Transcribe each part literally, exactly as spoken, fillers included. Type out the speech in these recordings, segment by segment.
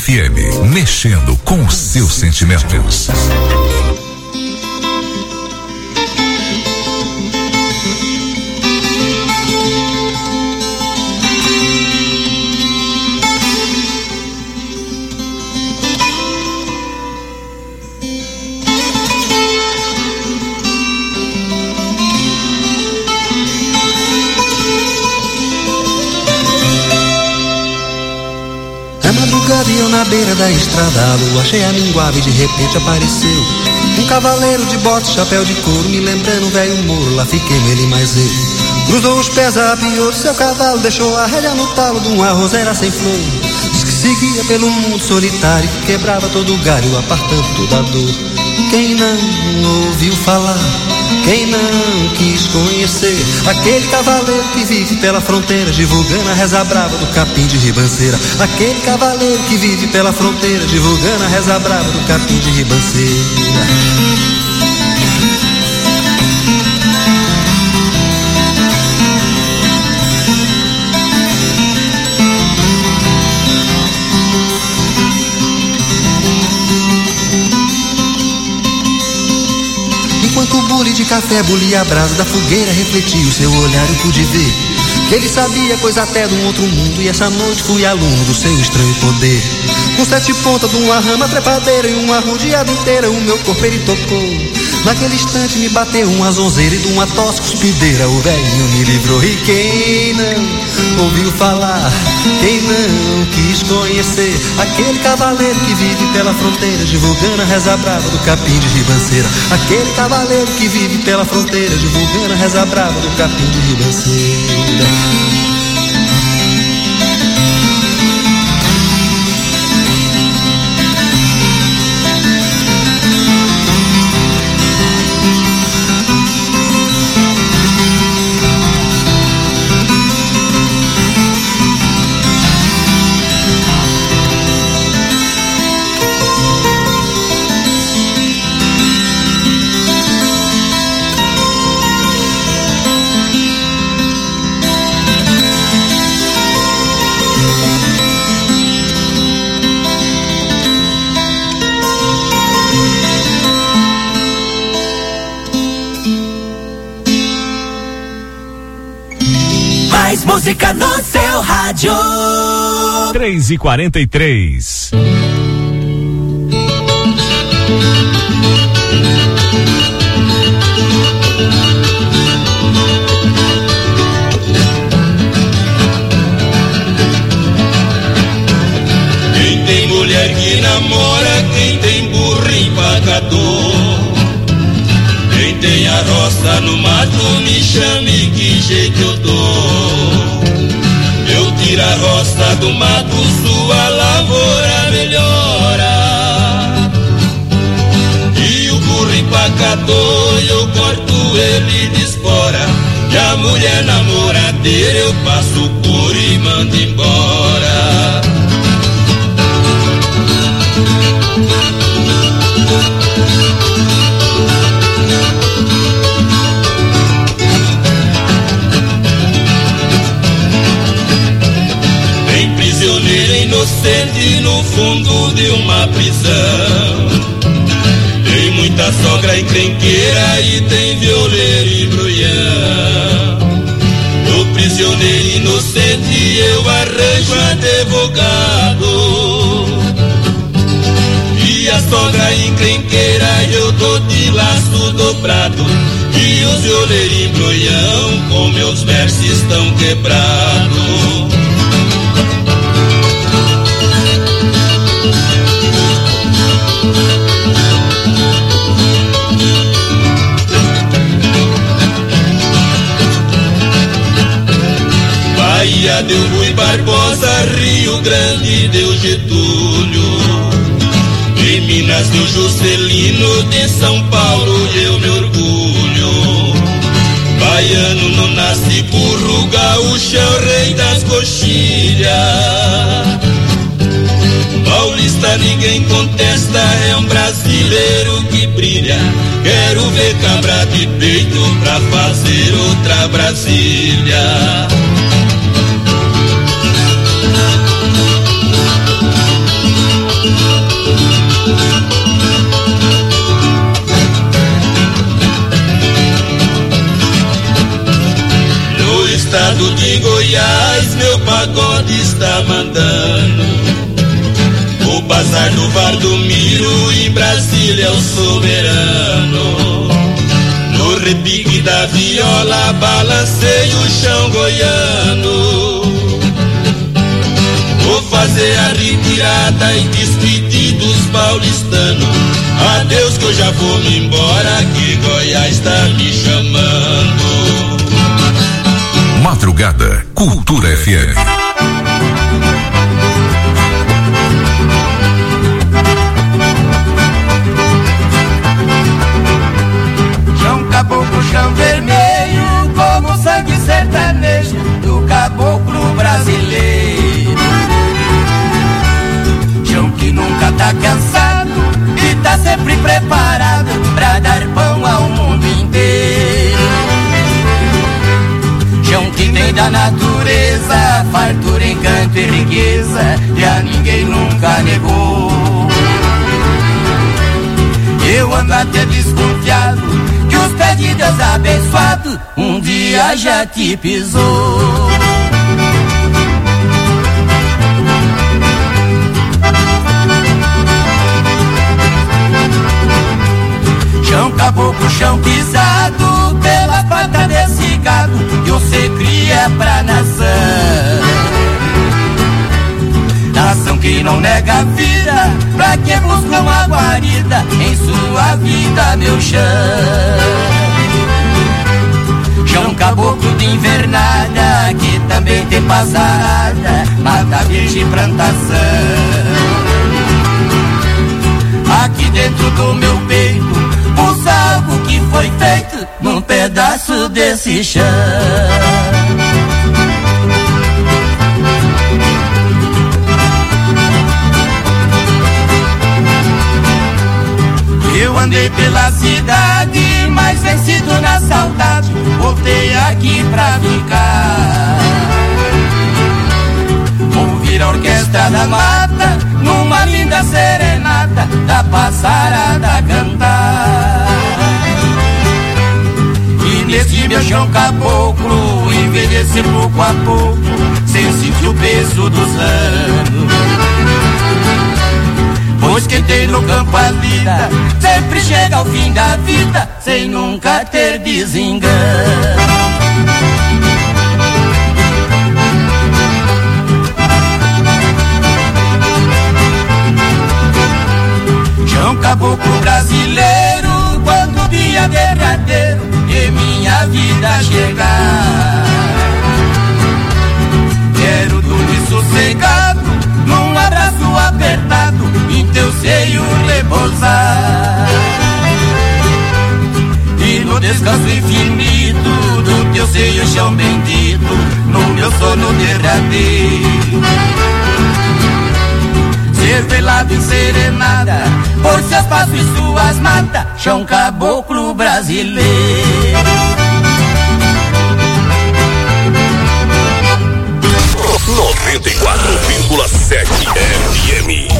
F M, mexendo com os seus sentimentos. E eu na beira da estrada, a lua cheia minguava e de repente apareceu um cavaleiro de bota, chapéu de couro, me lembrando um velho moro, lá fiquei nele mais eu. Cruzou os pés, apiou seu cavalo, deixou a rédea no talo de uma roseira sem flor. Diz que seguia pelo mundo solitário, quebrava todo o galho, apartando toda a dor. Quem não ouviu falar, quem não quis conhecer aquele cavaleiro que vive pela fronteira, divulgando a reza brava do capim de ribanceira. Aquele cavaleiro que vive pela fronteira, divulgando a reza brava do capim de ribanceira. Enquanto o bule de café bulia a brasa da fogueira, refletia o seu olhar, eu pude ver que ele sabia coisa até de um outro mundo. E essa noite fui aluno do seu estranho poder. Com sete pontas de uma rama trepadeira e uma rodeada inteira, o meu corpo ele tocou. Naquele instante me bateu uma zonzeira e de uma tosse cuspideira o velhinho me livrou. E quem não ouviu falar, quem não quis conhecer aquele cavaleiro que vive pela fronteira, divulgando a reza brava do capim de ribanceira. Aquele cavaleiro que vive pela fronteira, divulgando a reza brava do capim de ribanceira. Música no seu rádio. três e quarenta e três. Quem tem mulher que namora, quem tem burro empacador, quem tem a roça no mato, me chame que jeito eu dou. Eu tiro a roça do mato, sua lavoura melhora. E o burro empacador, eu corto ele de espora. E a mulher namoradeira, eu passo por e mando embora. Inocente no fundo de uma prisão. Tem muita sogra encrenqueira e tem violeiro e brulhão. O prisioneiro inocente eu arranjo advogado. E a sogra encrenqueira eu dou de laço dobrado. E os violeiros e brulhão com meus versos estão quebrados. Bahia deu Rui Barbosa, Rio Grande deu Getúlio, em Minas deu Juscelino, de São Paulo eu me orgulho. Baiano não nasce burro, gaúcho é o rei das coxilhas. Paulista ninguém contesta, é um brasileiro que brilha. Quero ver cabra de peito pra fazer outra Brasília. estado de Goiás, meu pagode está mandando. O bazar do Var do Miro, em Brasília é o soberano. No repique da viola, balancei o chão goiano. Vou fazer a retirada e despedir dos paulistanos. Adeus que eu já vou me embora, que Goiás tá me chamando. Madrugada, Cultura F M. Chão caboclo, chão vermelho, como sangue sertanejo do caboclo brasileiro. Chão que nunca tá cansado e tá sempre preparado pra dar pão ao mundo inteiro. Chão que tem da natureza fartura, encanto e riqueza, e a ninguém nunca negou. Eu ando até desconfiado que os pés de Deus abençoado um dia já te pisou. Chão caboclo, chão pisado pela pata desse gado que você cria pra nação. Nação que não nega a vida pra quem busca uma guarida em sua vida, meu chão. Chão caboclo de invernada que também tem passarada, mata virgem plantação. Aqui dentro do meu peito pulsa algo que foi feito num pedaço desse chão. Eu andei pela cidade, mas vencido na saudade, voltei aqui pra ficar. Ouvir a orquestra da mata numa linda serenata da passarada cantar. E nesse meu chão caboclo envelhecer pouco a pouco, sem sentir o peso dos anos. Pois quem tem no campo a vida sempre chega ao fim da vida sem nunca ter desengano. Chão caboclo brasileiro, quando o dia derradeiro de minha vida chegar, quero dormir sossegado num abraço apertado, em teu seio repousar. E no descanso infinito do teu seio, chão bendito, no meu sono derradeiro, ser velado em serenada por seus passos e suas matas, chão caboclo brasileiro. noventa e quatro vírgula sete F M.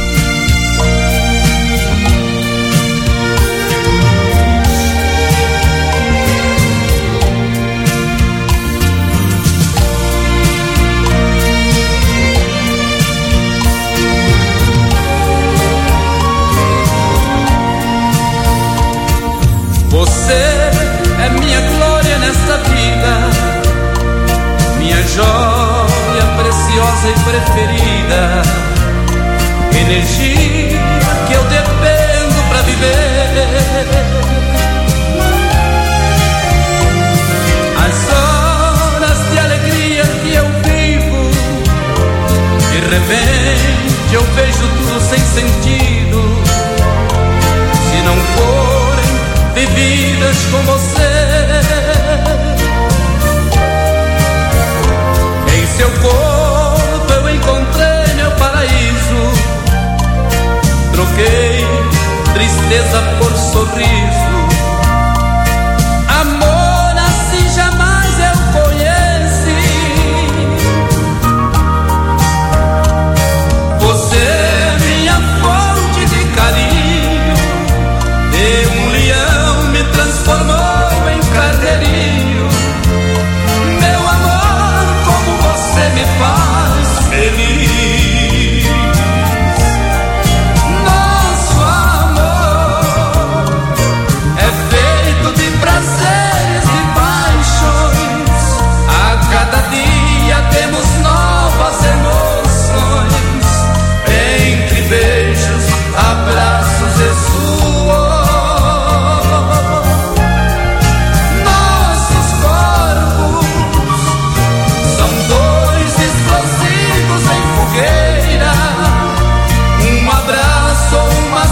Você é minha glória nesta vida, minha joia preciosa e preferida, energia que eu dependo pra viver. As horas de alegria que eu vivo, de repente eu vejo tudo sem sentido, se não forem vividas com você. Em seu corpo eu encontrei meu paraíso, troquei tristeza por sorriso,